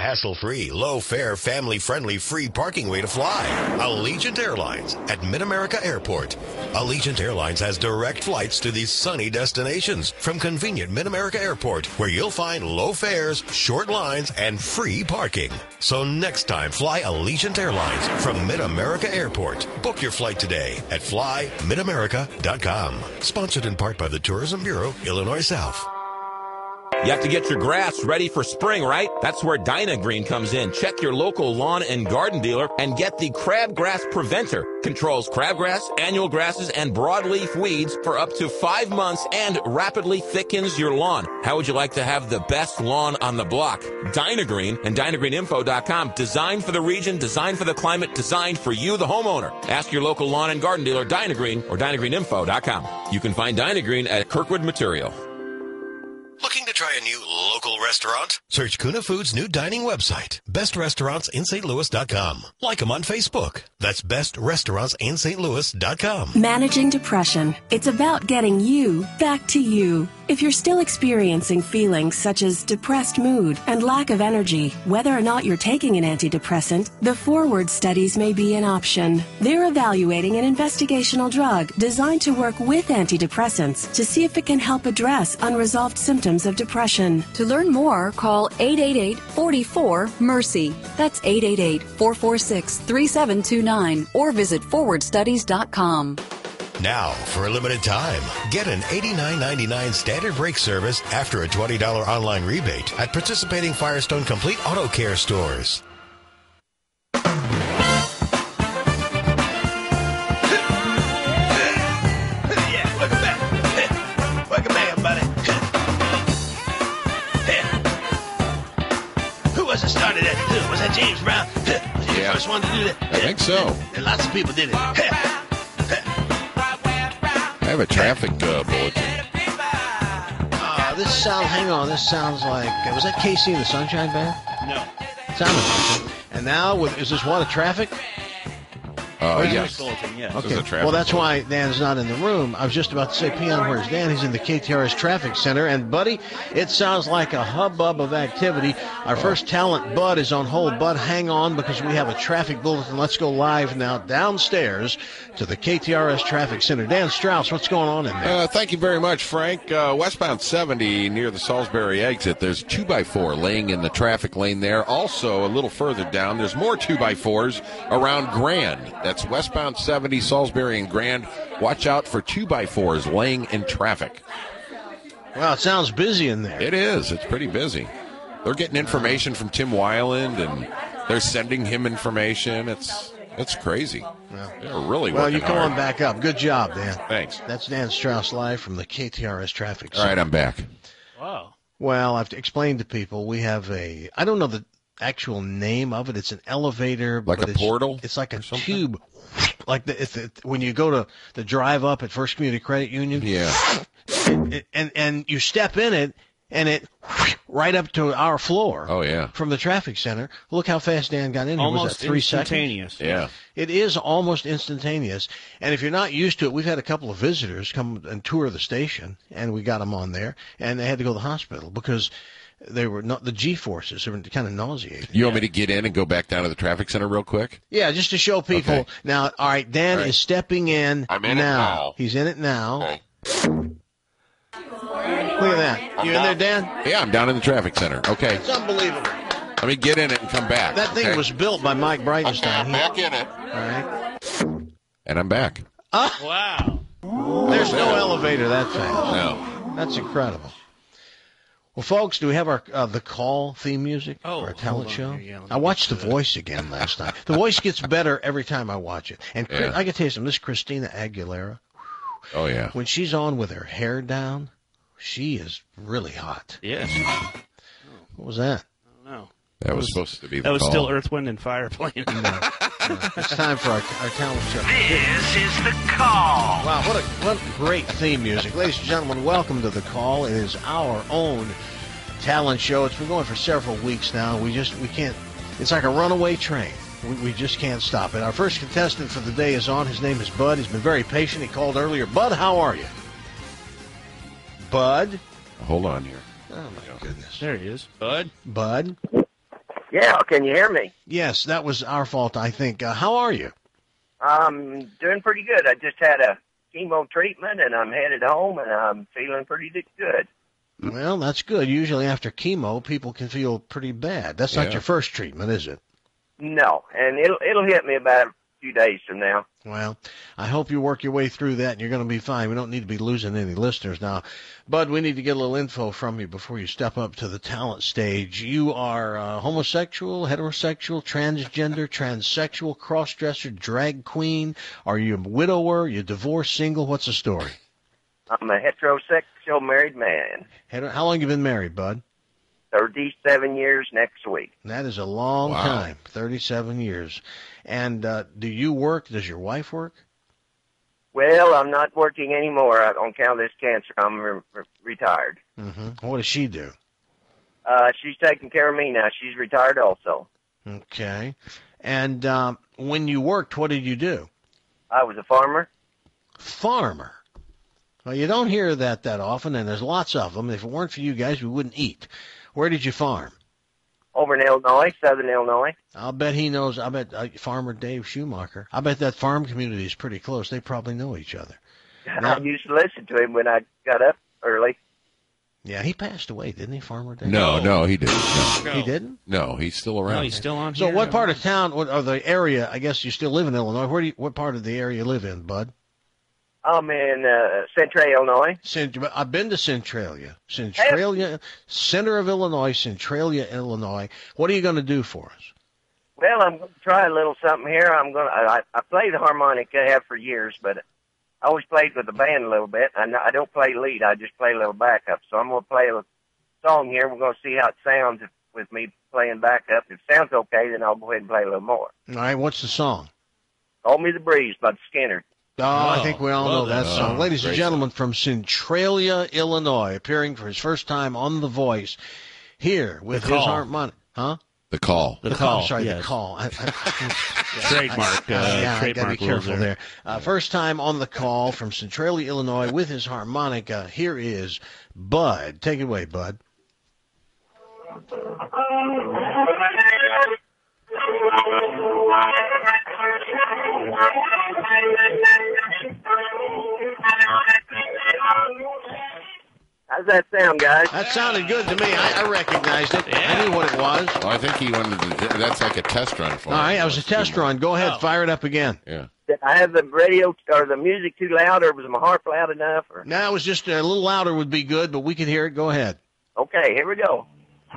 hassle-free, low-fare, family-friendly, free parking way to fly. Allegiant Airlines at Mid-America Airport. Allegiant Airlines has direct flights to these sunny destinations from convenient Mid-America Airport, where you'll find low fares, short lines, and free parking. So next time, fly Allegiant Airlines from Mid-America Airport. Book your flight today at flymidamerica.com. Sponsored in part by the Tourism Bureau, Illinois South. You have to get your grass ready for spring, right? That's where Dynagreen comes in. Check your local lawn and garden dealer and get the Crabgrass Preventer. Controls crabgrass, annual grasses, and broadleaf weeds for up to 5 months and rapidly thickens your lawn. How would you like to have the best lawn on the block? Dynagreen and DynagreenInfo.com. Designed for the region, designed for the climate, designed for you, the homeowner. Ask your local lawn and garden dealer, Dynagreen, or DynagreenInfo.com. You can find Dynagreen at Kirkwood Material. Looking to try a new local restaurant? Search Kuna Foods' new dining website, bestrestaurantsinstlouis.com. Like them on Facebook. That's bestrestaurantsinstlouis.com. Managing depression. It's about getting you back to you. If you're still experiencing feelings such as depressed mood and lack of energy, whether or not you're taking an antidepressant, the Forward studies may be an option. They're evaluating an investigational drug designed to work with antidepressants to see if it can help address unresolved symptoms of depression. To learn more, call 888-44-MERCY. That's 888-446-3729 or visit forwardstudies.com. Now, for a limited time, get an $89.99 standard brake service after a $20 online rebate at participating Firestone Complete Auto Care stores. Yeah, welcome back. Welcome back, buddy. Who was it started that? Was that James Brown? Was he the first one to do that? I think so. And lots of people did it. I have a traffic bulletin. This sounds like, was that Casey and the Sunshine Band? No. Sounded like it. And now, is this one of traffic? Yes. Bulletin, yes. Okay. Well, that's why Dan's not in the room. I was just about to say, Peon, where's Dan? He's in the KTRS Traffic Center. And, buddy, it sounds like a hubbub of activity. Our first talent, Bud, is on hold. Bud, hang on because we have a traffic bulletin. Let's go live now downstairs to the KTRS Traffic Center. Dan Strauss, what's going on in there? Thank you very much, Frank. Westbound 70 near the Salisbury exit, there's 2x4 laying in the traffic lane there. Also, a little further down, there's more 2x4s around Grand. That's westbound 70, Salisbury and Grand. Watch out for 2x4s laying in traffic. Well, it sounds busy in there. It is. It's pretty busy. They're getting information from Tim Weiland, and they're sending him information. It's crazy. They're really well, working you come hard. on back up. Good job, Dan. Thanks. That's Dan Strauss live from the KTRS Traffic Center. All right, I'm back. Wow. Well, I've explained to people we have I don't know the actual name of it. It's an elevator. Like but a portal? It's like a tube. Like when you go to the drive up at First Community Credit Union. Yeah. And you step in it, and it right up to our floor. Oh, yeah. From the traffic center. Look how fast Dan got in here. Almost Was that 3 instantaneous. seconds? Yeah. It is almost instantaneous. And if you're not used to it, we've had a couple of visitors come and tour the station, and we got them on there, and they had to go to the hospital because they were not the G-forces were kind of nauseating. You want me to get in and go back down to the traffic center real quick? Yeah, just to show people. Okay. Now, all right, Dan All right. is stepping in I'm in now. it now. He's in it now. Okay. Look at that. You in there, Dan? Yeah, I'm down in the traffic center. Okay. It's unbelievable. Let me get in it and come back. That thing okay? was built by Mike Breitenstein. I'm back in it. All right. And I'm back. Wow. There's no elevator that fast. No. That's incredible. Well, folks, do we have our the call theme music for our talent hold show? on here. Yeah, let me I watched The get to Voice again last night. The Voice gets better every time I watch it. And Yeah. I can tell you something. This Christina Aguilera, Oh, yeah. when she's on with her hair down, she is really hot. Yes. What was that? I don't know. That was supposed to be the That was call. still Earth, Wind, and Fire playing. It's time for our talent show. This is the call. Wow, what great theme music. Ladies and gentlemen, welcome to The Call. It is our own talent show. It's been going for several weeks now. We can't, it's like a runaway train. We just can't stop it. Our first contestant for the day is on. His name is Bud. He's been very patient. He called earlier. Bud, how are you? Bud? Hold on here. Oh, my goodness. There he is. Bud. Bud? Yeah, can you hear me? Yes, that was our fault, I think. How are you? I'm doing pretty good. I just had a chemo treatment, and I'm headed home, and I'm feeling pretty good. Well, that's good. Usually after chemo, people can feel pretty bad. That's not your first treatment, is it? No, and it'll hit me about a few days from now. Well, I hope you work your way through that, and you're going to be fine. We don't need to be losing any listeners now. Bud, we need to get a little info from you before you step up to the talent stage. You are homosexual, heterosexual, transgender, transsexual, cross-dresser, drag queen. Are you a widower? Are you divorced, single? What's the story? I'm a heterosexual married man. How long have you been married, Bud? 37 years next week. That is a long time, 37 years. And do you work? Does your wife work? Well, I'm not working anymore on account of this cancer. I'm retired. Mm-hmm. What does she do? She's taking care of me now. She's retired also. Okay. And when you worked, what did you do? I was a farmer. Farmer? Well, you don't hear that often, and there's lots of them. If it weren't for you guys, we wouldn't eat. Where did you farm? Over in Illinois, southern Illinois. I'll bet he knows. I bet Farmer Dave Schumacher. I bet that farm community is pretty close. They probably know each other. I used to listen to him when I got up early. Yeah, he passed away, didn't he, Farmer Dave? No, he didn't. No. He didn't? No, he's still around. No, he's still on So here. what part of town, or the area, I guess you still live in Illinois. What part of the area you live in, Bud? I'm in Central Illinois. I've been to Centralia. Center of Illinois, Centralia, Illinois. What are you going to do for us? Well, I'm going to try a little something here. I play the harmonica, I have for years, but I always played with the band a little bit. I don't play lead. I just play a little backup. So I'm going to play a song here. We're going to see how it sounds with me playing backup. If it sounds okay, then I'll go ahead and play a little more. All right, what's the song? Call Me the Breeze by the Skinner. Oh, I think we all know that song. Ladies and gentlemen, from Centralia, Illinois, appearing for his first time on The Voice, here with his harmonica. Huh? The Call. The Call. Sorry, yes. The Call. Trademark. I got to be careful there. First time on The Call from Centralia, Illinois, with his harmonica. Here is Bud. Take it away, Bud. How's that sound, guys? That sounded good to me. I recognized it. Yeah. I knew what it was. Well, I think he wanted to. That's like a test run for him. All right, that was a test run. Go ahead, fire it up again. Yeah. Did I have the radio or the music too loud, or was my harp loud enough? Or? No, it was just a little louder would be good, but we could hear it. Go ahead. Okay, here we go.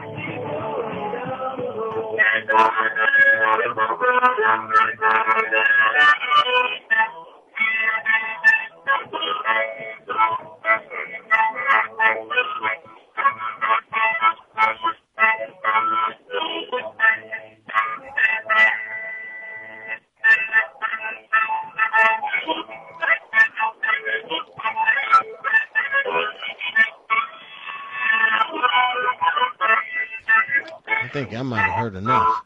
I think I might have heard enough.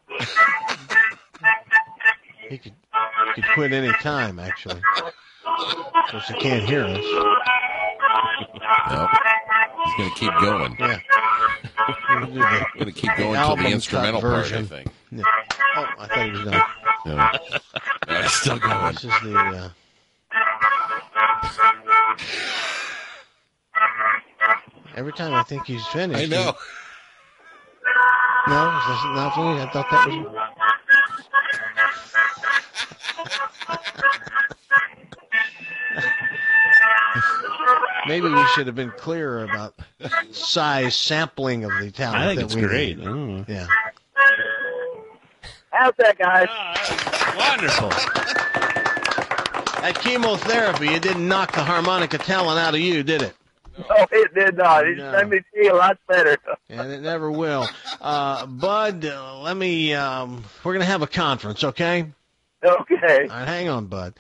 He could quit any time, actually. Of course, he can't hear us. Nope. He's going to keep going. Yeah. He's going to keep going to the instrumental part, I think. Yeah. Oh, I thought he was done. No. It's still going. This is the... Every time I think he's finished... I know. No, is this not finished? I thought that was... Maybe we should have been clearer about size sampling of the talent. I think that it's we great. need. Yeah. How's that, guys? Wonderful. That chemotherapy, it didn't knock the harmonica talent out of you, did it? Oh, it did not. It No. made me feel a lot better. And it never will. Bud, let me, we're going to have a conference, okay? Okay. All right, hang on, Bud.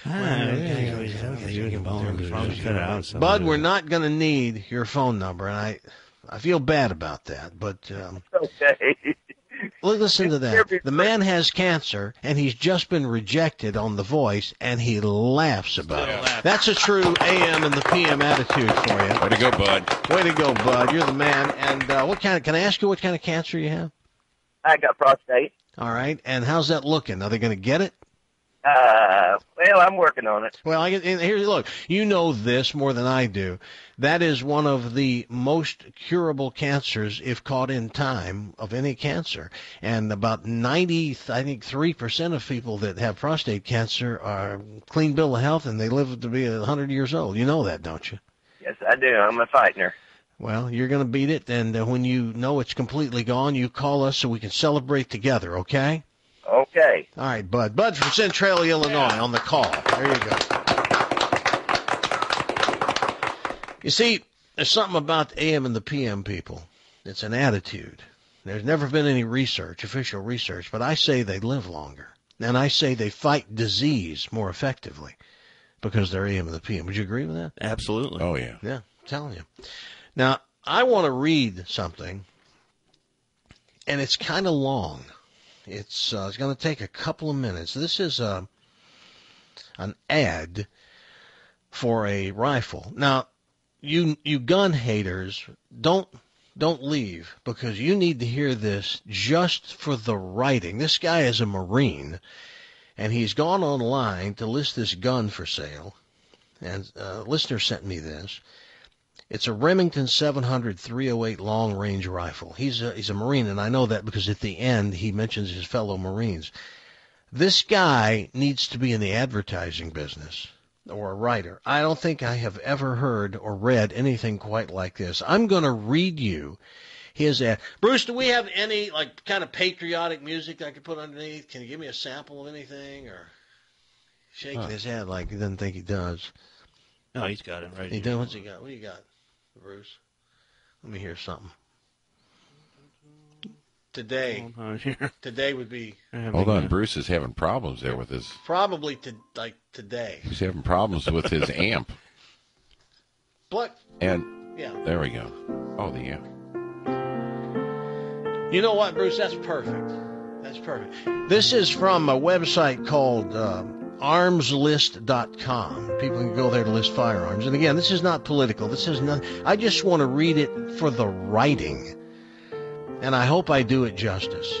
Bud, Bud, we're not going to need your phone number, and I feel bad about that, but Okay. listen to that. The man has cancer, and he's just been rejected on The Voice, and he laughs about it. That's a true AM and the PM attitude for you. Way to go, Bud. Way to go, Bud. You're the man. And can I ask you what kind of cancer you have? I got prostate. All right. And how's that looking? Are they going to get it? Well, I'm working on it. Well, here, look, you know this more than I do. That is one of the most curable cancers, if caught in time, of any cancer. And about 3% of people that have prostate cancer are clean bill of health, and they live to be 100 years old. You know that, don't you? Yes, I do. I'm a fighter. Well, you're going to beat it, and when you know it's completely gone, you call us so we can celebrate together, okay? Okay. All right, Bud. Bud from Centralia, Illinois, on the call. There you go. You see, there's something about the AM and the PM people. It's an attitude. There's never been any research, official research, but I say they live longer. And I say they fight disease more effectively because they're AM and the PM. Would you agree with that? Absolutely. Oh, yeah. Yeah, I'm telling you. Now, I want to read something, and it's kind of long. It's going to take a couple of minutes. This is an ad for a rifle. Now, you gun haters, don't leave, because you need to hear this just for the writing. This guy is a Marine, and he's gone online to list this gun for sale. And a listener sent me this. It's a Remington 700 308 long-range rifle. He's a Marine, and I know that because at the end he mentions his fellow Marines. This guy needs to be in the advertising business or a writer. I don't think I have ever heard or read anything quite like this. I'm going to read you his ad. Bruce, do we have any kind of patriotic music I could put underneath? Can you give me a sample of anything? Or shaking his head like he doesn't think he does. No, he's got it right. He does. What's he got? What do you got, Bruce? Let me hear something. Today would be. Hold on, Bruce is having problems there with his. Probably today. He's having problems with his amp. What? And yeah, there we go. Oh, the amp. You know what, Bruce? That's perfect. That's perfect. This is from a website called armslist.com. People can go there to list firearms. And again, this is not political. This is not. I just want to read it for the writing. And I hope I do it justice.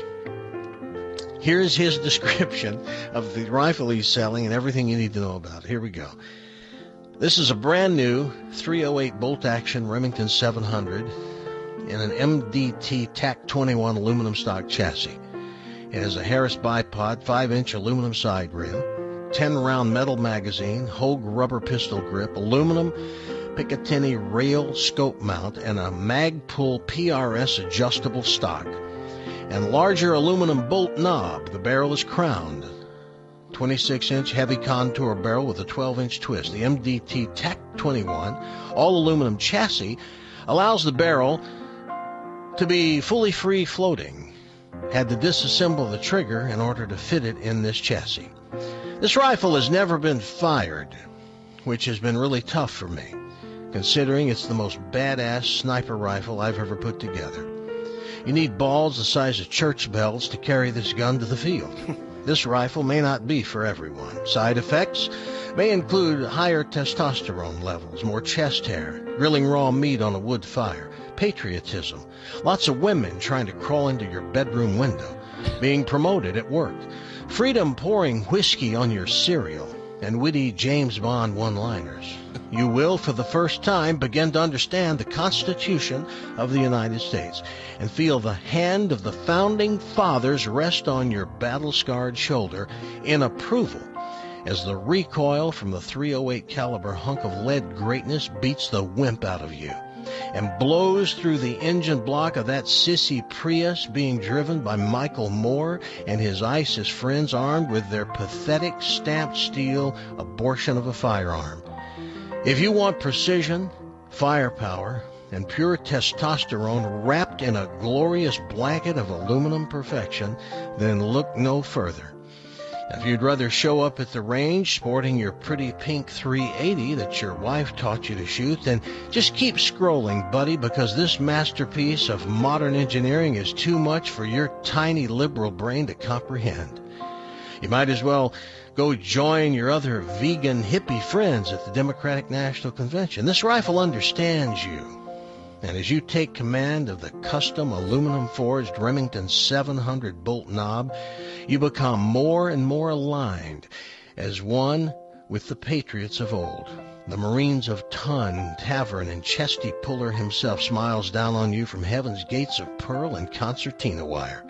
Here's his description of the rifle he's selling and everything you need to know about it. Here we go. This is a brand new 308 bolt-action Remington 700 in an MDT TAC-21 aluminum stock chassis. It has a Harris bipod, 5-inch aluminum side rail, 10-round metal magazine, Hogue rubber pistol grip, aluminum Picatinny rail scope mount, and a Magpul PRS adjustable stock, and larger aluminum bolt knob. The barrel is crowned. 26-inch heavy contour barrel with a 12-inch twist. The MDT TAC-21 all-aluminum chassis allows the barrel to be fully free floating. Had to disassemble the trigger in order to fit it in this chassis. This rifle has never been fired, which has been really tough for me, considering it's the most badass sniper rifle I've ever put together. You need balls the size of church bells to carry this gun to the field. This rifle may not be for everyone. Side effects may include higher testosterone levels, more chest hair, grilling raw meat on a wood fire, patriotism, lots of women trying to crawl into your bedroom window, being promoted at work, freedom pouring whiskey on your cereal, and witty James Bond one-liners. You will, for the first time, begin to understand the Constitution of the United States and feel the hand of the Founding Fathers rest on your battle-scarred shoulder in approval as the recoil from the .308 caliber hunk of lead greatness beats the wimp out of you and blows through the engine block of that sissy Prius being driven by Michael Moore and his ISIS friends armed with their pathetic stamped steel abortion of a firearm. If you want precision, firepower, and pure testosterone wrapped in a glorious blanket of aluminum perfection, then look no further. If you'd rather show up at the range sporting your pretty pink 380 that your wife taught you to shoot, then just keep scrolling, buddy, because this masterpiece of modern engineering is too much for your tiny liberal brain to comprehend. You might as well go join your other vegan hippie friends at the Democratic National Convention. This rifle understands you. And as you take command of the custom aluminum-forged Remington 700 bolt knob, you become more and more aligned as one with the patriots of old. The Marines of Ton, Tavern, and Chesty Puller himself smiles down on you from heaven's gates of pearl and concertina wire.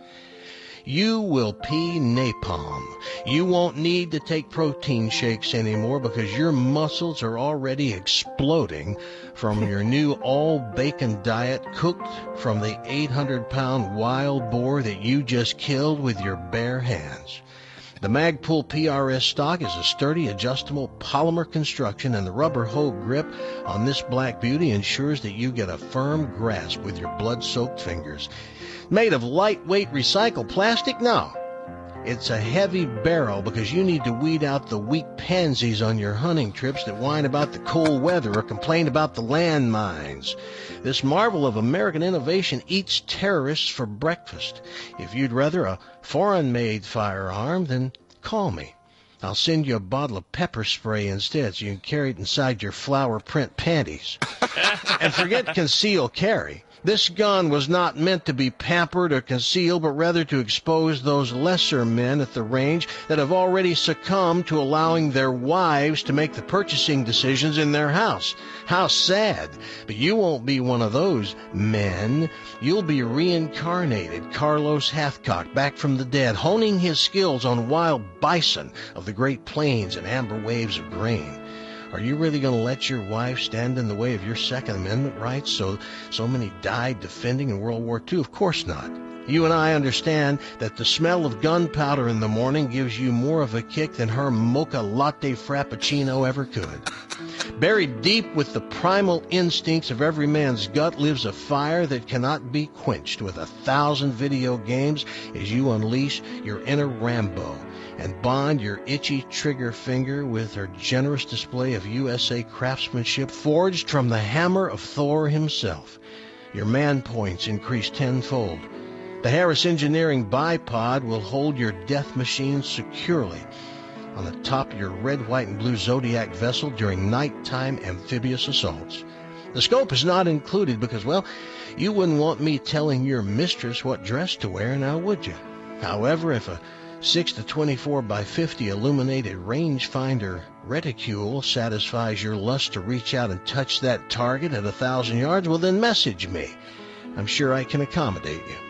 You will pee napalm. You won't need to take protein shakes anymore because your muscles are already exploding from your new all-bacon diet cooked from the 800-pound wild boar that you just killed with your bare hands. The Magpul PRS stock is a sturdy, adjustable polymer construction, and the rubber hoe grip on this black beauty ensures that you get a firm grasp with your blood-soaked fingers. Made of lightweight recycled plastic? No. It's a heavy barrel because you need to weed out the weak pansies on your hunting trips that whine about the cold weather or complain about the landmines. This marvel of American innovation eats terrorists for breakfast. If you'd rather a foreign-made firearm, then call me. I'll send you a bottle of pepper spray instead so you can carry it inside your flower print panties. And forget conceal carry. This gun was not meant to be pampered or concealed, but rather to expose those lesser men at the range that have already succumbed to allowing their wives to make the purchasing decisions in their house. How sad. But you won't be one of those men. You'll be reincarnated Carlos Hathcock, back from the dead, honing his skills on wild bison of the Great Plains and amber waves of grain. Are you really going to let your wife stand in the way of your Second Amendment rights so many died defending in World War II? Of course not. You and I understand that the smell of gunpowder in the morning gives you more of a kick than her mocha latte frappuccino ever could. Buried deep with the primal instincts of every man's gut lives a fire that cannot be quenched with 1,000 video games as you unleash your inner Rambo and bond your itchy trigger finger with her generous display of USA craftsmanship forged from the hammer of Thor himself. Your man points increase tenfold. The Harris Engineering bipod will hold your death machine securely on the top of your red, white, and blue Zodiac vessel during nighttime amphibious assaults. The scope is not included because, well, you wouldn't want me telling your mistress what dress to wear, now would you? However, if a 6 to 24 by 50 illuminated rangefinder reticule satisfies your lust to reach out and touch that target at 1,000 yards, well, then message me. I'm sure I can accommodate you.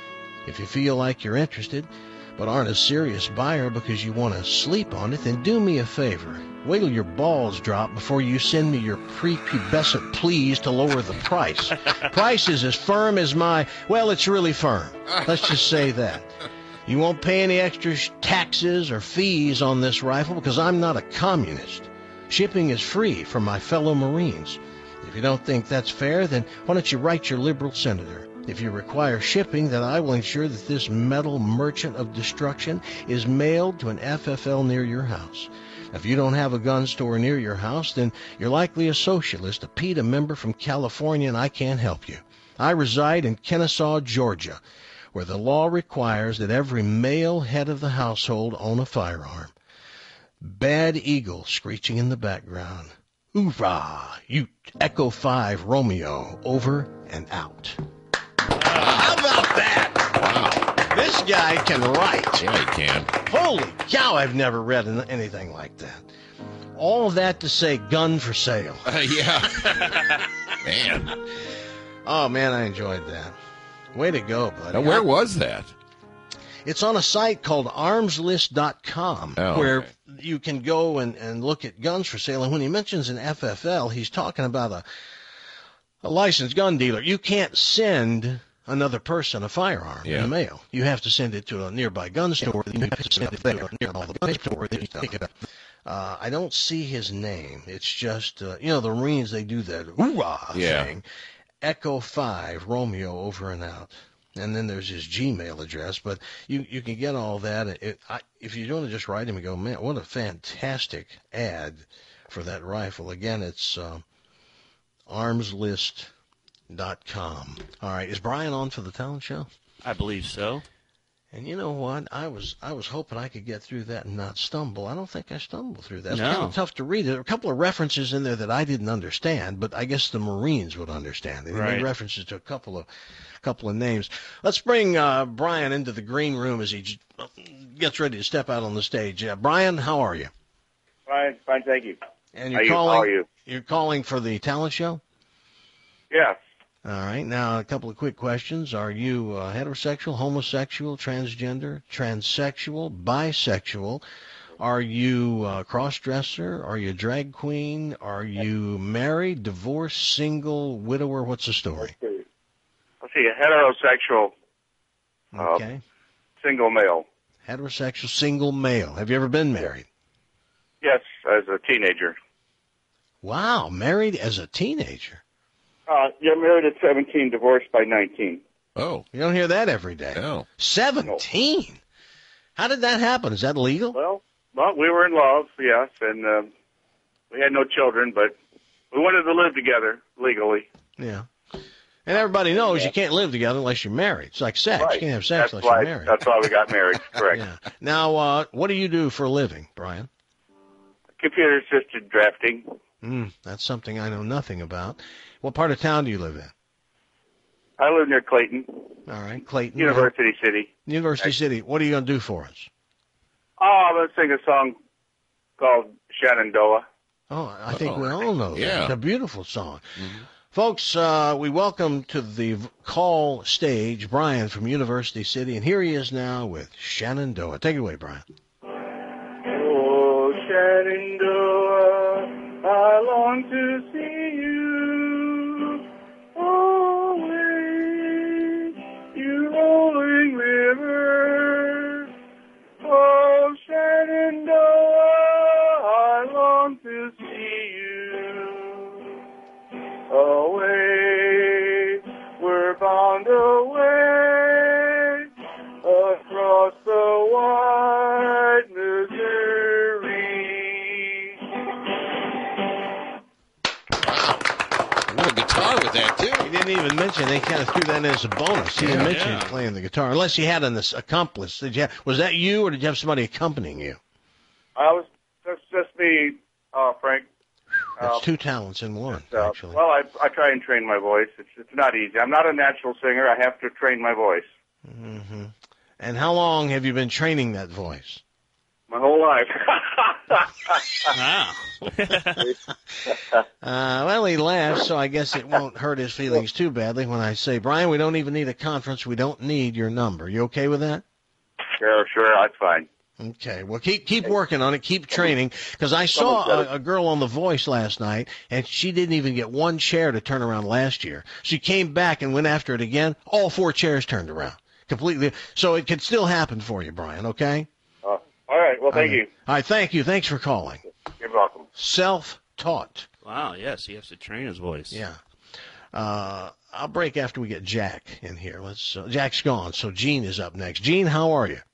If you feel like you're interested, but aren't a serious buyer because you want to sleep on it, then do me a favor. Wait till your balls drop before you send me your prepubescent pleas to lower the price. Price is as firm as well, it's really firm. Let's just say that. You won't pay any extra taxes or fees on this rifle because I'm not a communist. Shipping is free for my fellow Marines. If you don't think that's fair, then why don't you write your liberal senator? If you require shipping, then I will ensure that this metal merchant of destruction is mailed to an FFL near your house. If you don't have a gun store near your house, then you're likely a socialist, a PETA member from California, and I can't help you. I reside in Kennesaw, Georgia, where the law requires that every male head of the household own a firearm. Bad Eagle screeching in the background. Hoorah! You Echo 5 Romeo, over and out. How about that? Wow. This guy can write. Yeah, he can. Holy cow, I've never read anything like that. All of that to say gun for sale. Yeah. Man. Oh, man, I enjoyed that. Way to go, buddy. Now, where was that? It's on a site called armslist.com, where you can go and look at guns for sale. And when he mentions an FFL, he's talking about a licensed gun dealer. You can't send another person a firearm in the mail. You have to send it to a nearby gun store. You have to send it there near all the gun store. I don't see his name. It's just, the Marines, they do that hoorah thing. Echo 5 Romeo, over and out. And then there's his Gmail address, but you can get all that. If you want to just write him and go, man, what a fantastic ad for that rifle. Again, it's armslist.com. All right, is Brian on for the talent show? I believe so. And you know what? I was hoping I could get through that and not stumble. I don't think I stumbled through that. It's kind of tough to read. There are a couple of references in there that I didn't understand, but I guess the Marines would understand. They made references to a couple of names. Let's bring Brian into the green room as he gets ready to step out on the stage. Brian, how are you? Fine, thank you. And how are you? You're calling for the talent show? Yes. All right. Now, a couple of quick questions. Are you heterosexual, homosexual, transgender, transsexual, bisexual? Are you a cross-dresser? Are you a drag queen? Are you married, divorced, single, widower? What's the story? Let's see, a heterosexual, okay, single male. Heterosexual, single male. Have you ever been married? Yes, as a teenager. Wow, married as a teenager. Yeah, married at 17, divorced by 19. Oh. You don't hear that every day. No. 17? No. How did that happen? Is that legal? Well, we were in love, yes, and we had no children, but we wanted to live together legally. Yeah. And everybody knows you can't live together unless you're married. It's like sex. Right. You can't have sex unless you're married. That's why we got married, correct. Yeah. Now, what do you do for a living, Brian? Computer-assisted drafting. That's something I know nothing about. What part of town do you live in? I live near Clayton. All right, Clayton. University City. University City. What are you going to do for us? Oh, I'm going to sing a song called Shenandoah. Oh, I think we all know that. Yeah. It's a beautiful song. Mm-hmm. Folks, we welcome to the call stage Brian from University City, and here he is now with Shenandoah. Take it away, Brian. Oh, Shenandoah, I long to see you. Always, you rolling river. Oh, Shenandoah, I long to see you. Away, we're bound away across the wide Missouri. What a guitar with that, too. He didn't even mention, they kind of threw that in as a bonus. He didn't mention playing the guitar, unless you had an accomplice. Was that you, or did you have somebody accompanying you? That's just me, Frank. That's two talents in one, actually. Well, I try and train my voice. It's not easy. I'm not a natural singer. I have to train my voice. Mm-hmm. And how long have you been training that voice? My whole life. Wow. Well, he laughs, so I guess it won't hurt his feelings too badly when I say, Brian, we don't even need a conference. We don't need your number. You okay with that? Sure, that's fine. Okay, well, keep working on it, keep training, because I saw a girl on The Voice last night, and she didn't even get one chair to turn around last year. She came back and went after it again. All 4 chairs turned around completely. So it could still happen for you, Brian, okay? All right, well, thank you. All right, thank you. Thanks for calling. You're welcome. Self-taught. Wow, yes, he has to train his voice. Yeah. I'll break after we get Jack in here. Jack's gone, so Gene is up next. Gene, how are you?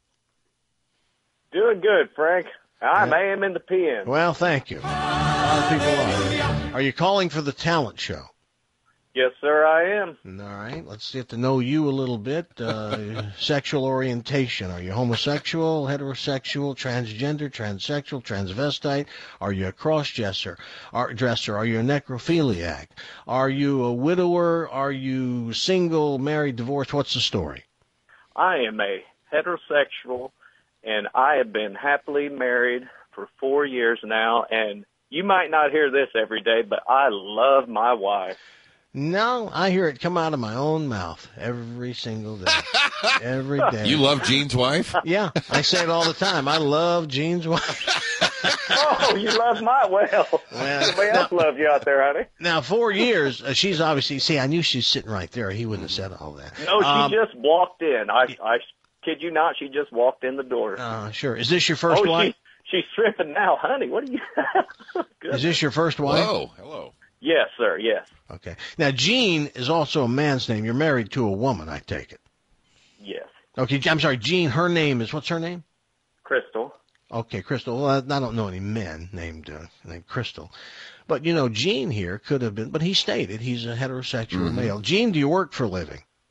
Doing good, Frank. I'm AM in the PM. Well, thank you. A lot of people are. Are you calling for the talent show? Yes, sir, I am. All right. Let's get to know you a little bit. Sexual orientation. Are you homosexual, heterosexual, transgender, transsexual, transvestite? Are you a cross-dresser? Are you a necrophiliac? Are you a widower? Are you single, married, divorced? What's the story? I am a heterosexual, and I have been happily married for 4 years now, and you might not hear this every day, but I love my wife. No, I hear it come out of my own mouth every single day. Every day. You love Gene's wife? Yeah, I say it all the time. I love Gene's wife. Oh, you love my well. Somebody else loves you out there, honey. Now, 4 years, she's obviously, see, I knew she was sitting right there. He wouldn't have said all that. No, she just walked in. I kid you not, she just walked in the door. Sure. Is this your first wife? She's stripping now, honey. What are you? Is this your first wife? Whoa, hello. Yes, sir, yes. Okay. Now, Jean is also a man's name. You're married to a woman, I take it. Yes. Okay, I'm sorry, Jean, her name is, what's her name? Crystal. Okay, Crystal. Well, I don't know any men named Crystal. But, you know, Jean here could have been, but he stated he's a heterosexual male. Jean, do you work for a living?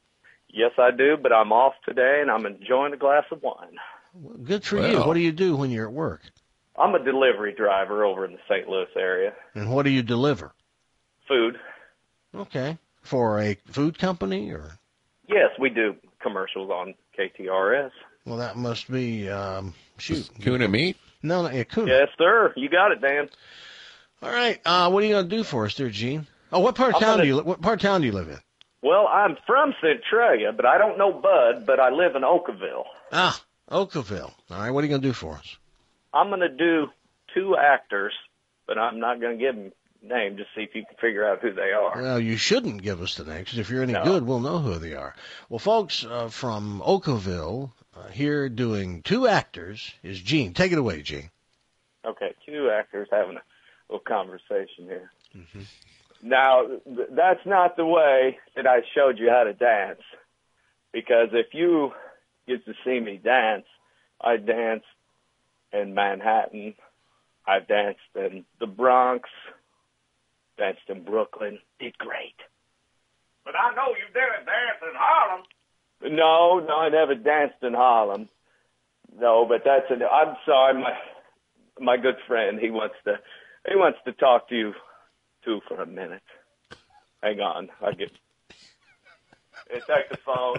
Yes, I do, but I'm off today, and I'm enjoying a glass of wine. Well, good for you. What do you do when you're at work? I'm a delivery driver over in the St. Louis area. And what do you deliver? Food. Okay. For a food company or? Yes, we do commercials on KTRS. Well, that must be, Kuna meat? No, yeah, Kuna. Yes, sir. You got it, Dan. All right. What are you going to do for us there, Gene? Oh, what part of town do you live in? Well, I'm from Centralia, but I don't know Bud, but I live in Oakville. Ah, Oakville. All right. What are you going to do for us? I'm going to do 2 actors, but I'm not going to give them names to see if you can figure out who they are. Well, you shouldn't give us the names, because if you're any good, we'll know who they are. Well, folks, from Oakville, here doing 2 actors is Gene. Take it away, Gene. Okay, 2 actors having a little conversation here. Mm-hmm. Now, that's not the way that I showed you how to dance, because if you get to see me dance, I danced in Manhattan, I danced in the Bronx, danced in Brooklyn, did great. But I know you didn't dance in Harlem. No, I never danced in Harlem. No, but I'm sorry, my good friend, he wants to talk to you too for a minute. Hang on, take the phone.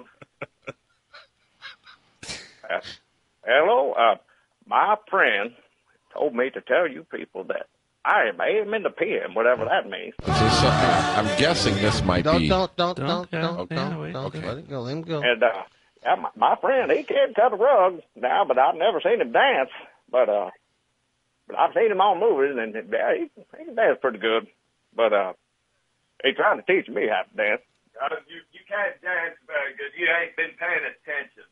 Hello, my friend told me to tell you people that I am AM in the PM, whatever that means. I'm guessing this might be. Don't. Let it go. Let him go. And my friend, he can't cut a rug now, but I've never seen him dance. But I've seen him on movies, and he can dance pretty good. But he's trying to teach me how to dance. You can't dance very good. You ain't been paying attention.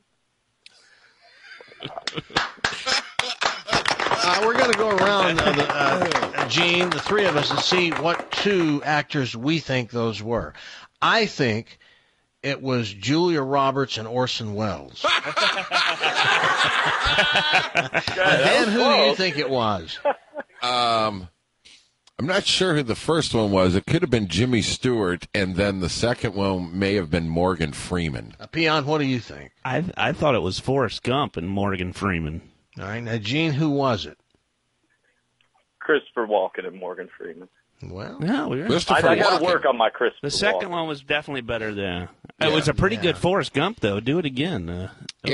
We're going to go around, Gene, the 3 of us, and see what 2 actors we think those were. I think it was Julia Roberts and Orson Welles. Dan, who do you think it was? I'm not sure who the first one was. It could have been Jimmy Stewart, and then the second one may have been Morgan Freeman. Peon, what do you think? I thought it was Forrest Gump and Morgan Freeman. All right, now, Gene, who was it? Christopher Walken and Morgan Freeman. Well, no, I got to work on my Christopher The second Walken. one was definitely better than. It was a pretty good Forrest Gump, though. Do it again.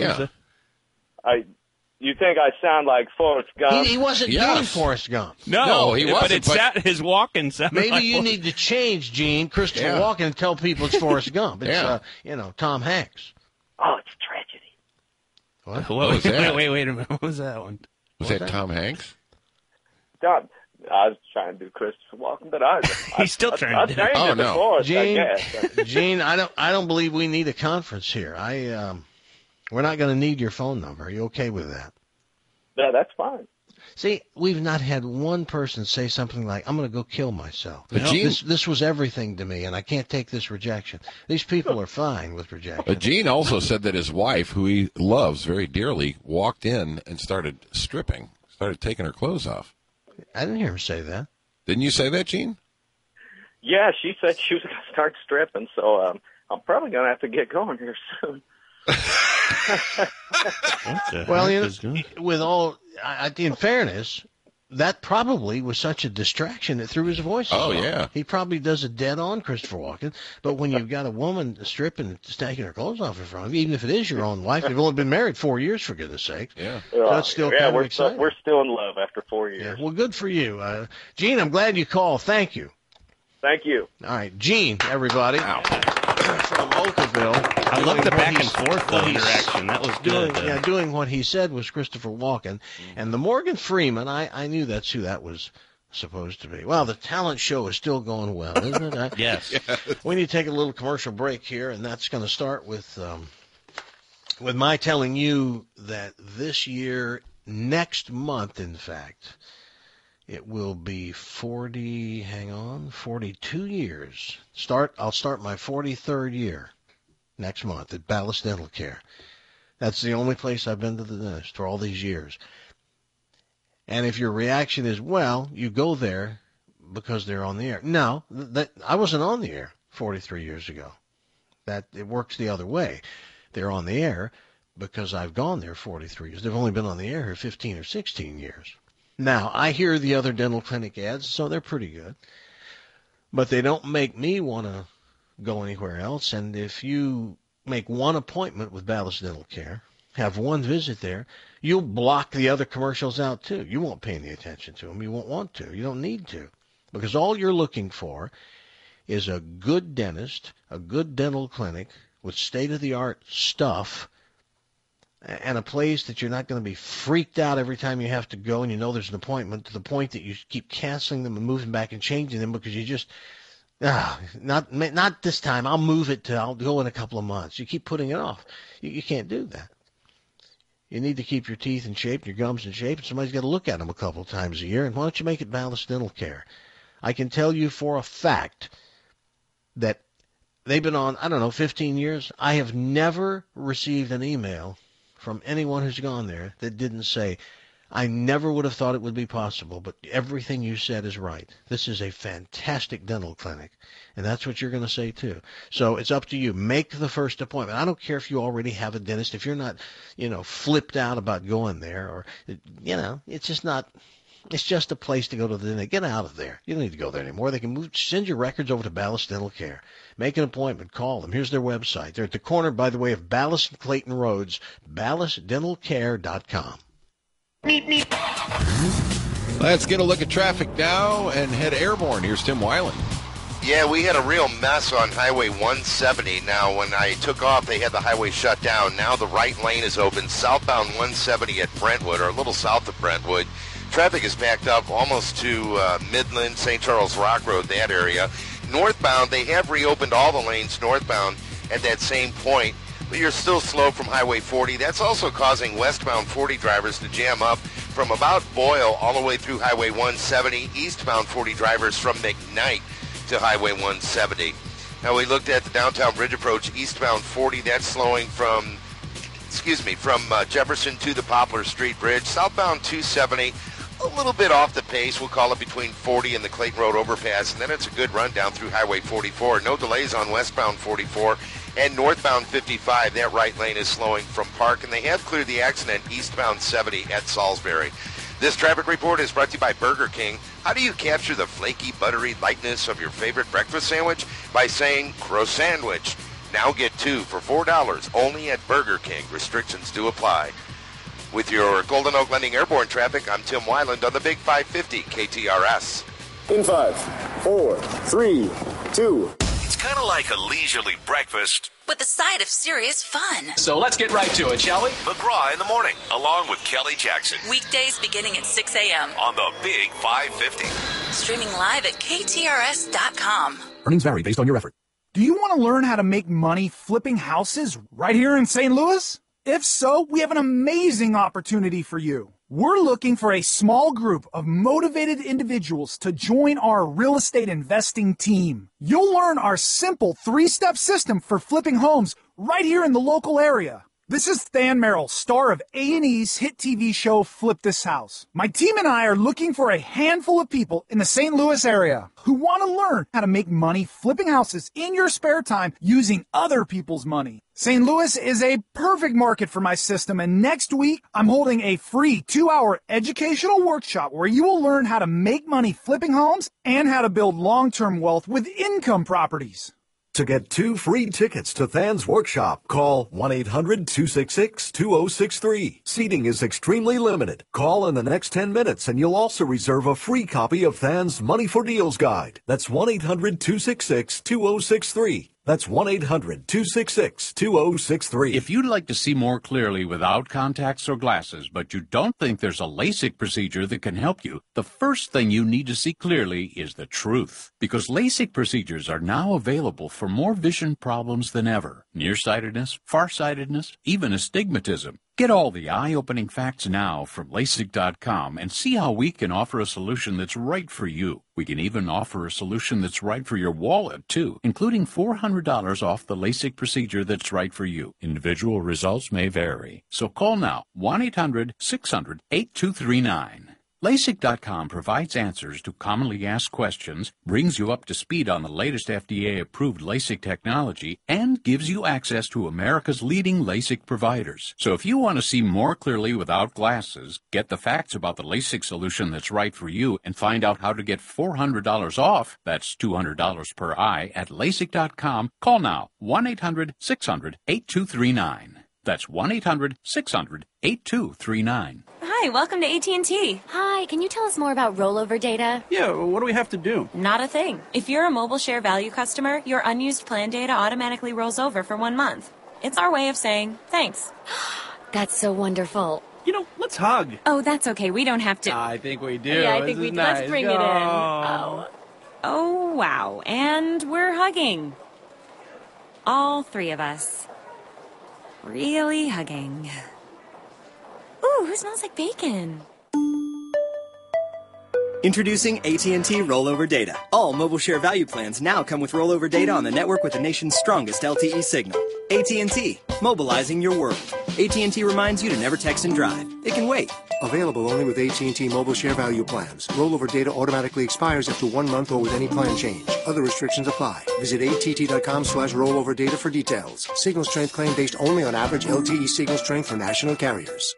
You think I sound like Forrest Gump? He wasn't doing Forrest Gump. No, he wasn't. But his walking sounded maybe like you need to change, Gene, Christopher Walken, and tell people it's Forrest Gump. It's, Tom Hanks. Oh, it's a tragedy. What? was that? Wait a minute. What was that one? Was that Tom Hanks? I was trying to do Christopher Walken, but he's still trying to do it. Oh, no. Forrest, Gene, I don't believe we need a conference here. We're not going to need your phone number. Are you okay with that? Yeah, that's fine. See, we've not had one person say something like, I'm going to go kill myself. But Gene, this was everything to me, and I can't take this rejection. These people are fine with rejection. But Gene also said that his wife, who he loves very dearly, walked in and started stripping, started taking her clothes off. I didn't hear him say that. Didn't you say that, Gene? Yeah, she said she was going to start stripping, so I'm probably going to have to get going here soon. Well, with all, in fairness, that probably was such a distraction that threw his voice off. Oh, yeah. He probably does a dead-on Christopher Walken, but when you've got a woman stripping and taking her clothes off in front of you, even if it is your own wife, you've only been married 4 years, for goodness sake. Yeah. So that's still kind of exciting. We're still in love after 4 years. Yeah, well, good for you. Gene, I'm glad you called. Thank you. Thank you. All right, Gene, everybody. From Oakville. I love the back and forth interaction. That was good. Doing what he said was Christopher Walken. And the Morgan Freeman, I knew that's who that was supposed to be. Well, the talent show is still going well, isn't it? Yes. We need to take a little commercial break here, and that's going to start with my telling you that this year, next month, in fact, it will be 42 years. I'll start my 43rd year next month at Ballast Dental Care. That's the only place I've been to the dentist for all these years. And if your reaction is, well, you go there because they're on the air. No, I wasn't on the air 43 years ago. That it works the other way. They're on the air because I've gone there 43 years. They've only been on the air here 15 or 16 years. Now, I hear the other dental clinic ads, so they're pretty good. But they don't make me want to go anywhere else. And if you make one appointment with Ballas Dental Care, have one visit there, you'll block the other commercials out too. You won't pay any attention to them. You won't want to. You don't need to. Because all you're looking for is a good dentist, a good dental clinic with state-of-the-art stuff, and a place that you're not going to be freaked out every time you have to go and you know there's an appointment, to the point that you keep canceling them and moving back and changing them because you just, not this time. I'll move it to, I'll go in a couple of months. You keep putting it off. You can't do that. You need to keep your teeth in shape, your gums in shape, and somebody's got to look at them a couple of times a year. And why don't you make it Ballas Dental Care? I can tell you for a fact that they've been on, 15 years. I have never received an email from anyone who's gone there that didn't say, I never would have thought it would be possible, but everything you said is right. This is a fantastic dental clinic. And that's what you're going to say too. So it's up to you. Make the first appointment. I don't care if you already have a dentist, if you're not, flipped out about going there, or, it's just not, it's just a place to go to the dentist. Get out of there. You don't need to go there anymore. They can send your records over to Ballas Dental Care. Make an appointment. Call them. Here's their website. They're at the corner, by the way, of Ballas and Clayton Roads, ballasdentalcare.com. Let's get a look at traffic now and head airborne. Here's Tim Weiland. Yeah, we had a real mess on Highway 170. Now, when I took off, they had the highway shut down. Now the right lane is open. Southbound 170 at Brentwood, or a little south of Brentwood. Traffic is backed up almost to Midland, St. Charles Rock Road, that area. Northbound, they have reopened all the lanes northbound at that same point, but you're still slow from Highway 40. That's also causing westbound 40 drivers to jam up from about Boyle all the way through Highway 170, eastbound 40 drivers from McKnight to Highway 170. Now, we looked at the downtown bridge approach, eastbound 40, that's slowing from Jefferson to the Poplar Street Bridge. Southbound 270, a little bit off the pace, we'll call it between 40 and the Clayton Road overpass, and then it's a good run down through Highway 44. No delays on westbound 44 and northbound 55. That right lane is slowing from Park, and they have cleared the accident eastbound 70 at Salisbury. This traffic report is brought to you by Burger King. How do you capture the flaky, buttery lightness of your favorite breakfast sandwich? By saying Crow-Sandwich. Now get 2 for $4 only at Burger King. Restrictions do apply. With your Golden Oak Lending Airborne traffic, I'm Tim Weiland on the Big 550 KTRS. In 5, 4, 3, 2. It's kind of like a leisurely breakfast with a side of serious fun. So let's get right to it, shall we? McGraw in the morning, along with Kelly Jackson. Weekdays beginning at 6 a.m. on the Big 550. Streaming live at KTRS.com. Earnings vary based on your effort. Do you want to learn how to make money flipping houses right here in St. Louis? If so, we have an amazing opportunity for you. We're looking for a small group of motivated individuals to join our real estate investing team. You'll learn our simple 3-step system for flipping homes right here in the local area. This is Than Merrill, star of A&E's hit TV show Flip This House. My team and I are looking for a handful of people in the St. Louis area who want to learn how to make money flipping houses in your spare time using other people's money. St. Louis is a perfect market for my system, and next week I'm holding a free 2-hour educational workshop where you will learn how to make money flipping homes and how to build long-term wealth with income properties. To get 2 free tickets to Than's workshop, call 1-800-266-2063. Seating is extremely limited. Call in the next 10 minutes and you'll also reserve a free copy of Than's Money for Deals Guide. That's 1-800-266-2063. That's 1-800-266-2063. If you'd like to see more clearly without contacts or glasses, but you don't think there's a LASIK procedure that can help you, the first thing you need to see clearly is the truth. Because LASIK procedures are now available for more vision problems than ever. Nearsightedness, farsightedness, even astigmatism. Get all the eye-opening facts now from LASIK.com and see how we can offer a solution that's right for you. We can even offer a solution that's right for your wallet, too, including $400 off the LASIK procedure that's right for you. Individual results may vary. So call now, 1-800-600-8239. LASIK.com provides answers to commonly asked questions, brings you up to speed on the latest FDA-approved LASIK technology, and gives you access to America's leading LASIK providers. So if you want to see more clearly without glasses, get the facts about the LASIK solution that's right for you, and find out how to get $400 off, that's $200 per eye, at LASIK.com, call now, 1-800-600-8239. That's 1-800-600-8239. Hi, welcome to AT&T. Hi, can you tell us more about rollover data? Yeah, what do we have to do? Not a thing. If you're a Mobile Share Value customer, your unused plan data automatically rolls over for 1 month. It's our way of saying thanks. That's so wonderful. You know, let's hug. Oh, that's okay. We don't have to. I think we do. Yeah, I think we do. Nice. Let's bring it in. Oh, wow. And we're hugging. All three of us. Really hugging. Ooh, who smells like bacon? Introducing AT&T Rollover Data. All Mobile Share Value plans now come with rollover data on the network with the nation's strongest LTE signal. AT&T, mobilizing your world. AT&T reminds you to never text and drive. It can wait. Available only with AT&T Mobile Share Value plans. Rollover data automatically expires after 1 month or with any plan change. Other restrictions apply. Visit att.com/rollover data for details. Signal strength claim based only on average LTE signal strength for national carriers.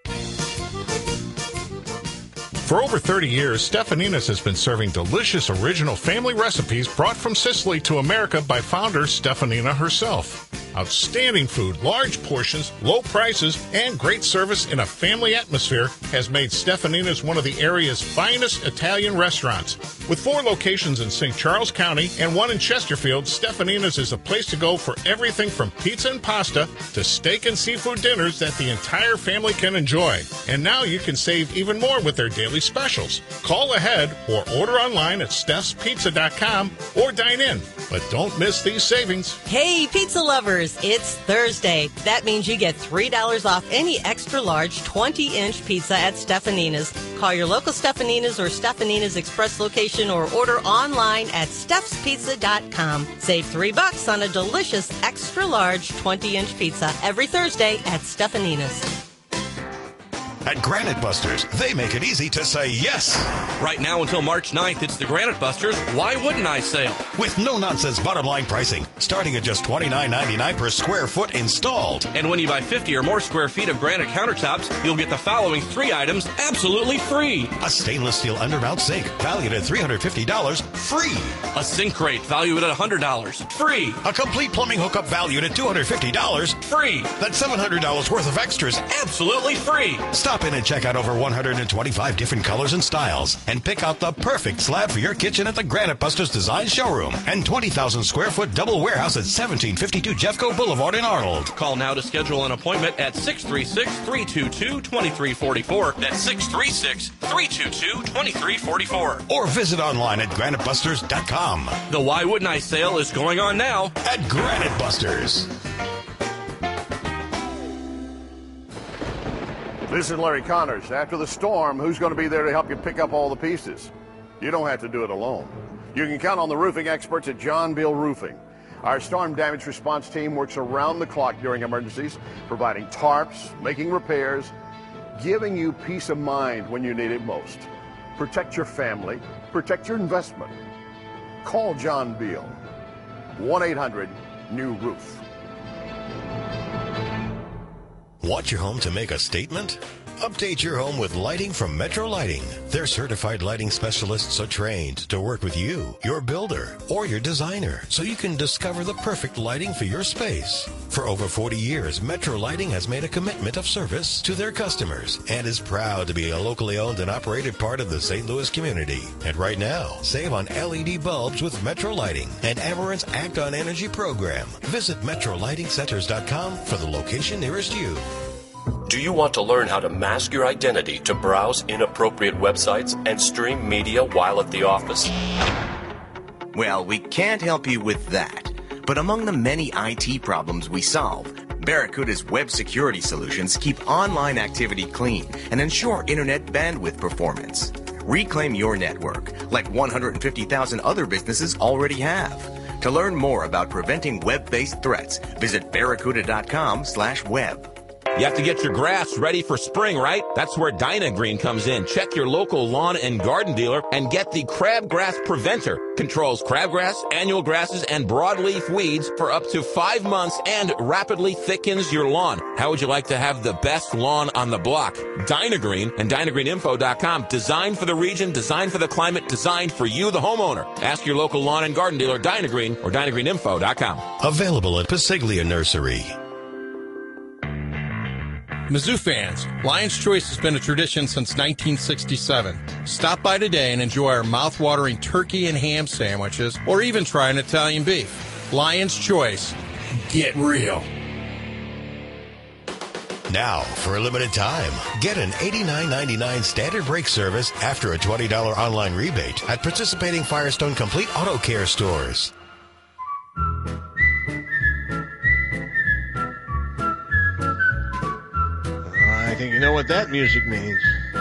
For over 30 years, Stefanina's has been serving delicious original family recipes brought from Sicily to America by founder Stefanina herself. Outstanding food, large portions, low prices, and great service in a family atmosphere has made Stefanina's one of the area's finest Italian restaurants. With 4 locations in St. Charles County and 1 in Chesterfield, Stefanina's is a place to go for everything from pizza and pasta to steak and seafood dinners that the entire family can enjoy. And now you can save even more with their daily specials. Call ahead or order online at stefspizza.com or dine in. But don't miss these savings. Hey, pizza lovers, it's Thursday. That means you get $3 off any extra large 20-inch pizza at Stefanina's. Call your local Stefanina's or Stefanina's Express location or order online at stefspizza.com. Save $3 on a delicious extra large 20-inch pizza every Thursday at Stefanina's. At Granite Busters, they make it easy to say yes. Right now until March 9th, it's the Granite Busters Why Wouldn't I sale. With no-nonsense bottom-line pricing, starting at just $29.99 per square foot installed. And when you buy 50 or more square feet of granite countertops, you'll get the following 3 items absolutely free. A stainless steel undermount sink, valued at $350, free. A sink rate, valued at $100, free. A complete plumbing hookup, valued at $250, free. That's $700 worth of extras, absolutely free. Stop in and check out over 125 different colors and styles and pick out the perfect slab for your kitchen at the Granite Busters Design Showroom and 20,000 square foot double warehouse at 1752 Jeffco Boulevard in Arnold. Call now to schedule an appointment at 636-322-2344. That's 636-322-2344. Or visit online at granitebusters.com. The Why Wouldn't I sale is going on now at Granite Busters. This is Larry Connors. After the storm, who's going to be there to help you pick up all the pieces? You don't have to do it alone. You can count on the roofing experts at John Beal Roofing. Our storm damage response team works around the clock during emergencies, providing tarps, making repairs, giving you peace of mind when you need it most. Protect your family, protect your investment. Call John Beal. 1-800-NEW-ROOF. Want your home to make a statement? Update your home with lighting from Metro Lighting. Their certified lighting specialists are trained to work with you, your builder, or your designer, so you can discover the perfect lighting for your space. For over 40 years, Metro Lighting has made a commitment of service to their customers and is proud to be a locally owned and operated part of the St. Louis community. And right now, save on LED bulbs with Metro Lighting and Amarant's Act on Energy program. Visit MetroLightingCenters.com for the location nearest you. Do you want to learn how to mask your identity to browse inappropriate websites and stream media while at the office? Well, we can't help you with that. But among the many IT problems we solve, Barracuda's web security solutions keep online activity clean and ensure internet bandwidth performance. Reclaim your network, like 150,000 other businesses already have. To learn more about preventing web-based threats, visit barracuda.com/web. You have to get your grass ready for spring, right? That's where Dynagreen comes in. Check your local lawn and garden dealer and get the Crabgrass Preventer. Controls crabgrass, annual grasses, and broadleaf weeds for up to 5 months and rapidly thickens your lawn. How would you like to have the best lawn on the block? Dynagreen and DynagreenInfo.com. Designed for the region, designed for the climate, designed for you, the homeowner. Ask your local lawn and garden dealer, Dynagreen, or DynagreenInfo.com. Available at Pasiglia Nursery. Mizzou fans, Lion's Choice has been a tradition since 1967. Stop by today and enjoy our mouth-watering turkey and ham sandwiches, or even try an Italian beef. Lion's Choice. Get real. Now, for a limited time, get an $89.99 standard brake service after a $20 online rebate at participating Firestone Complete Auto Care stores. I think you know what that music means.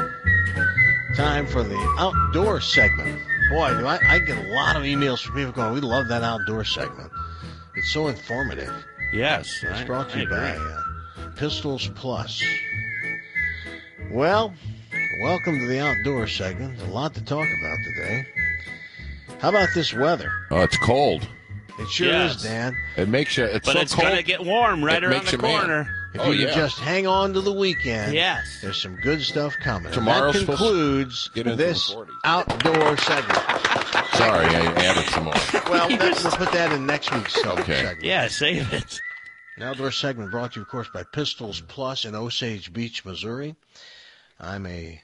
Time for the outdoor segment. Boy, do I get a lot of emails from people going, we love that outdoor segment. It's so informative. Yes. It's brought to you by Pistols Plus. Well, welcome to the outdoor segment. A lot to talk about today. How about this weather? Oh, it's cold. It sure is, Dan. It makes you. It's but so it's cold. going to get warm right It around makes the you mad. corner. If you just hang on to the weekend, Yes. there's some good stuff coming. Tomorrow's And that concludes get into the this 40s. outdoor segment. Sorry, I added some more. Well, we'll put that in next week's segment. Yeah, save it. An outdoor segment brought to you, of course, by Pistols Plus in Osage Beach, Missouri. I'm a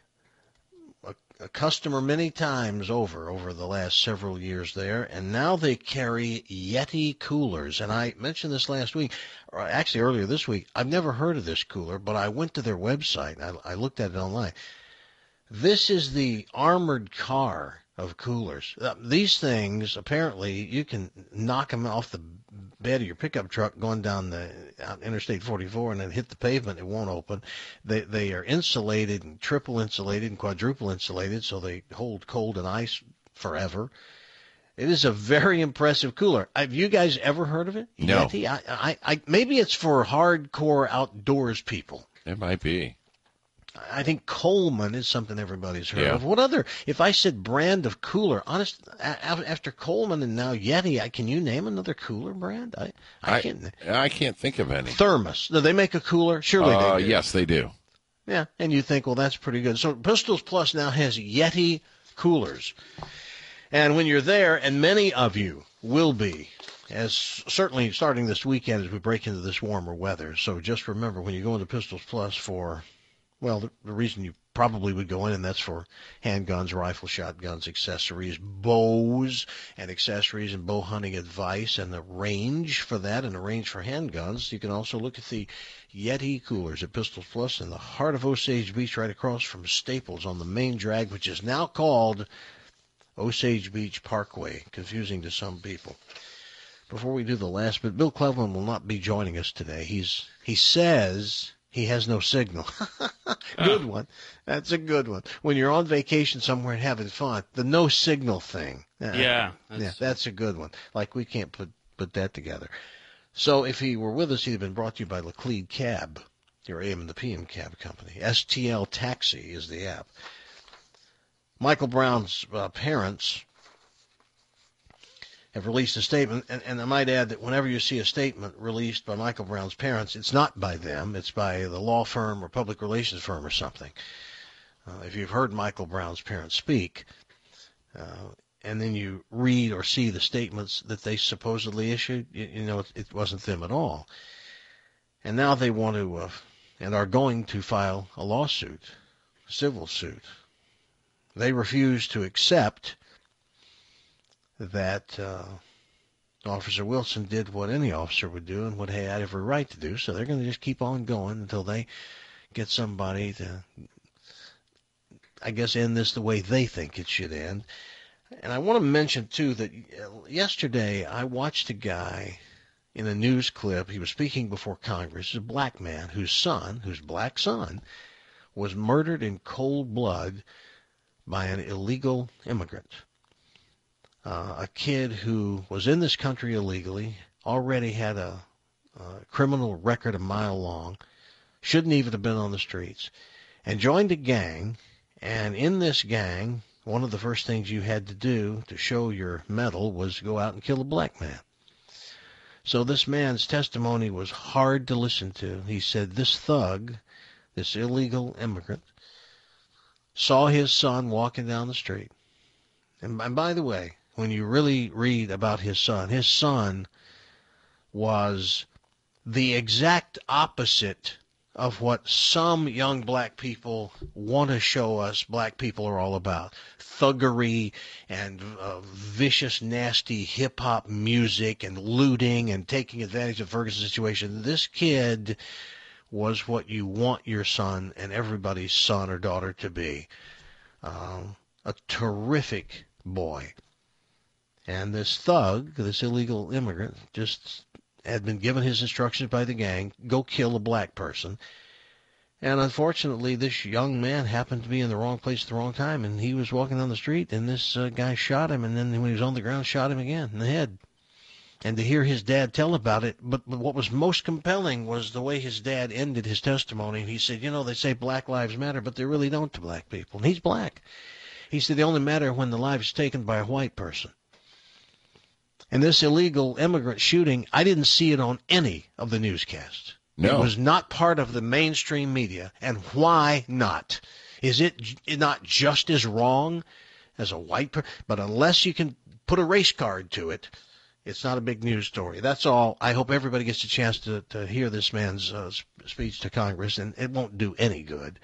customer many times over the last several years there, and now they carry Yeti coolers. And I mentioned this last week, or actually earlier this week. I've never heard of this cooler, but I went to their website. I looked at it online. This is the armored car of coolers. These things, apparently, you can knock them off the bed of your pickup truck going down out Interstate 44 and then hit the pavement. It won't open. They are insulated and triple insulated and quadruple insulated, so they hold cold and ice forever. It is a very impressive cooler. Have you guys ever heard of it? No. Yeti? I maybe it's for hardcore outdoors people. It might be. I think Coleman is something everybody's heard Yeah. of. What other, if I said brand of cooler, honest, after Coleman and now Yeti, can you name another cooler brand? I can't think of any. Thermos. Do they make a cooler? Surely they do. Yes, they do. Yeah, and you think, well, that's pretty good. So Pistols Plus now has Yeti coolers. And when you're there, and many of you will be, as certainly starting this weekend as we break into this warmer weather. So just remember, when you go into Pistols Plus for, well, the reason you probably would go in, and that's for handguns, rifle, shotguns, accessories, bows and accessories, and bow hunting advice, and the range for that, and the range for handguns. You can also look at the Yeti coolers at Pistols Plus in the heart of Osage Beach, right across from Staples on the main drag, which is now called Osage Beach Parkway. Confusing to some people. Before we do the last bit, Bill Cleveland will not be joining us today. He says he has no signal. Good one. That's a good one. When you're on vacation somewhere and having fun, the no signal thing. That's a good one. Like, we can't put that together. So if he were with us, he'd have been brought to you by Laclede Cab, your AM and the PM cab company. STL Taxi is the app. Michael Brown's parents have released a statement, and I might add that whenever you see a statement released by Michael Brown's parents, it's not by them, it's by the law firm or public relations firm or something. If you've heard Michael Brown's parents speak, and then you read or see the statements that they supposedly issued, you know it wasn't them at all. And now they want to, and are going to file a lawsuit, civil suit. They refuse to accept that Officer Wilson did what any officer would do and what he had every right to do, so they're going to just keep on going until they get somebody to, I guess, end this the way they think it should end. And I want to mention, too, that yesterday I watched a guy in a news clip. He was speaking before Congress. He's a black man whose black son, was murdered in cold blood by an illegal immigrant. A kid who was in this country illegally, already had a criminal record a mile long, shouldn't even have been on the streets, and joined a gang. And in this gang, one of the first things you had to do to show your mettle was go out and kill a black man. So this man's testimony was hard to listen to. He said this thug, this illegal immigrant, saw his son walking down the street. And by the way, when you really read about his son was the exact opposite of what some young black people want to show us black people are all about. Thuggery and vicious, nasty hip-hop music and looting and taking advantage of Ferguson's situation. This kid was what you want your son and everybody's son or daughter to be. A terrific boy. And this thug, this illegal immigrant, just had been given his instructions by the gang, go kill a black person. And unfortunately, this young man happened to be in the wrong place at the wrong time, and he was walking down the street, and this guy shot him, and then when he was on the ground, shot him again in the head. And to hear his dad tell about it, but what was most compelling was the way his dad ended his testimony. He said, you know, they say black lives matter, but they really don't to black people. And he's black. He said they only matter when the life is taken by a white person. And this illegal immigrant shooting, I didn't see it on any of the newscasts. No. It was not part of the mainstream media. And why not? Is it not just as wrong as a white person? But unless you can put a race card to it, it's not a big news story. That's all. I hope everybody gets a chance to hear this man's speech to Congress, and it won't do any good.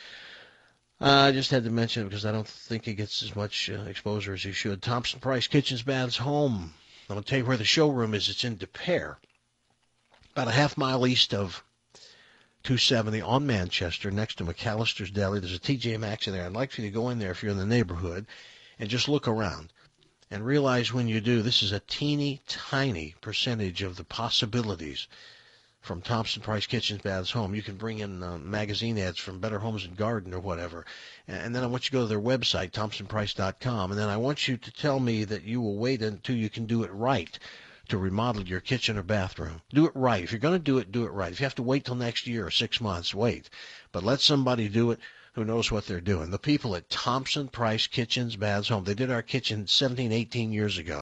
I just had to mention it because I don't think he gets as much exposure as he should. Thompson Price Kitchens, Baths, Home. I'm going to tell you where the showroom is. It's in De Pere, about a half mile east of 270 on Manchester, next to McAllister's Deli. There's a TJ Maxx in there. I'd like for you to go in there if you're in the neighborhood and just look around and realize when you do, this is a teeny tiny percentage of the possibilities from Thompson Price Kitchens, Baths, Home. You can bring in magazine ads from Better Homes and Garden or whatever. And then I want you to go to their website, thompsonprice.com. And then I want you to tell me that you will wait until you can do it right to remodel your kitchen or bathroom. Do it right. If you're going to do it right. If you have to wait till next year or 6 months, wait. But let somebody do it who knows what they're doing. The people at Thompson Price Kitchens, Baths, Home. They did our kitchen 17, 18 years ago.